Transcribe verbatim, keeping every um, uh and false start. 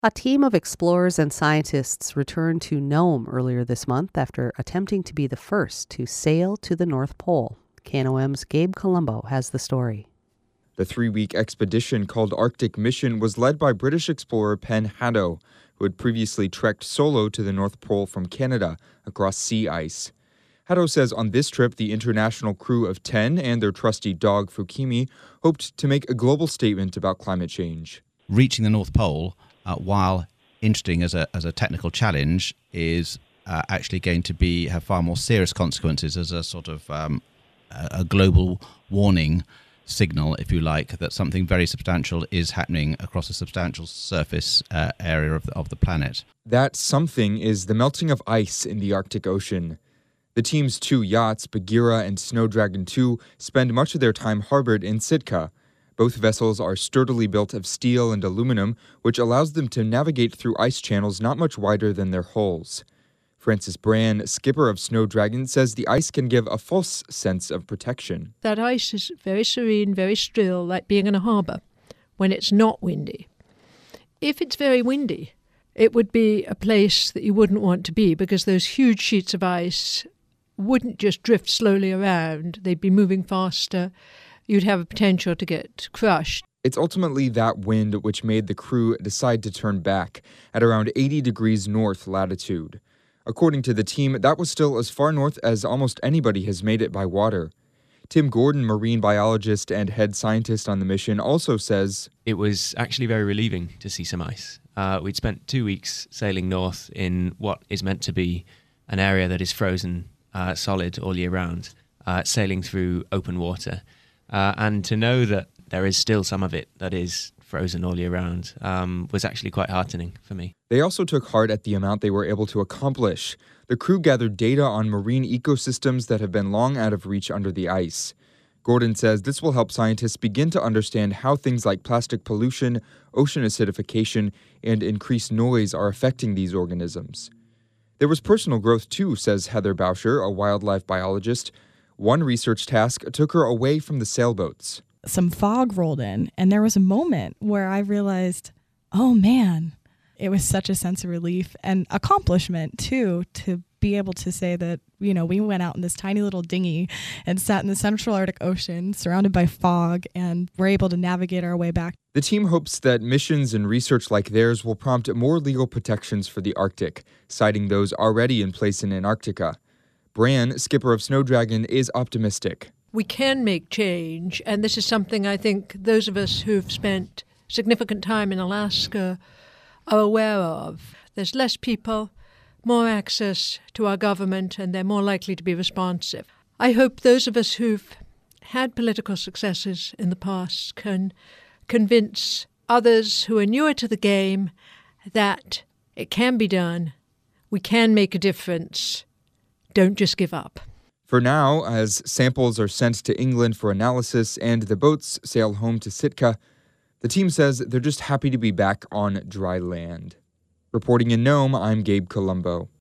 A team of explorers and scientists returned to Nome earlier this month after attempting to be the first to sail to the North Pole. K N O M's Gabe Colombo has the story. The three-week expedition called Arctic Mission was led by British explorer Pen Hadow, who had previously trekked solo to the North Pole from Canada across sea ice. Hadow says on this trip, the international crew of ten and their trusty dog Fukimi hoped to make a global statement about climate change. Reaching the North Pole, uh, while interesting as a as a technical challenge, is uh, actually going to be have far more serious consequences as a sort of um, a, a global warning signal, if you like, that something very substantial is happening across a substantial surface uh, area of the, of the planet. That something is the melting of ice in the Arctic Ocean. The team's two yachts, Bagheera and Snow Dragon two, spend much of their time harbored in Sitka. Both vessels are sturdily built of steel and aluminum, which allows them to navigate through ice channels not much wider than their hulls. Francis Brand, skipper of Snow Dragon, says the ice can give a false sense of protection. That ice is very serene, very still, like being in a harbour when it's not windy. If it's very windy, it would be a place that you wouldn't want to be because those huge sheets of ice wouldn't just drift slowly around. They'd be moving faster. You'd have a potential to get crushed. It's ultimately that wind which made the crew decide to turn back at around eighty degrees north latitude. According to the team, that was still as far north as almost anybody has made it by water. Tim Gordon, marine biologist and head scientist on the mission, also says, It was actually very relieving to see some ice. Uh, we'd spent two weeks sailing north in what is meant to be an area that is frozen uh, solid all year round, uh, sailing through open water. Uh, and to know that there is still some of it that is frozen all year round um, was actually quite heartening for me. They also took heart at the amount they were able to accomplish. The crew gathered data on marine ecosystems that have been long out of reach under the ice. Gordon says this will help scientists begin to understand how things like plastic pollution, ocean acidification, and increased noise are affecting these organisms. There was personal growth too, says Heather Bauscher, a wildlife biologist. One research task took her away from the sailboats. Some fog rolled in, and there was a moment where I realized, oh man, it was such a sense of relief and accomplishment too, to be able to say that, you know, we went out in this tiny little dinghy and sat in the Central Arctic Ocean surrounded by fog and were able to navigate our way back. The team hopes that missions and research like theirs will prompt more legal protections for the Arctic, citing those already in place in Antarctica. Bran, skipper of Snow Dragon, is optimistic. We can make change, and this is something I think those of us who've spent significant time in Alaska are aware of. There's less people, more access to our government, and they're more likely to be responsive. I hope those of us who've had political successes in the past can convince others who are newer to the game that it can be done, we can make a difference. Don't just give up. For now, as samples are sent to England for analysis and the boats sail home to Sitka, the team says they're just happy to be back on dry land. Reporting in Nome, I'm Gabe Colombo.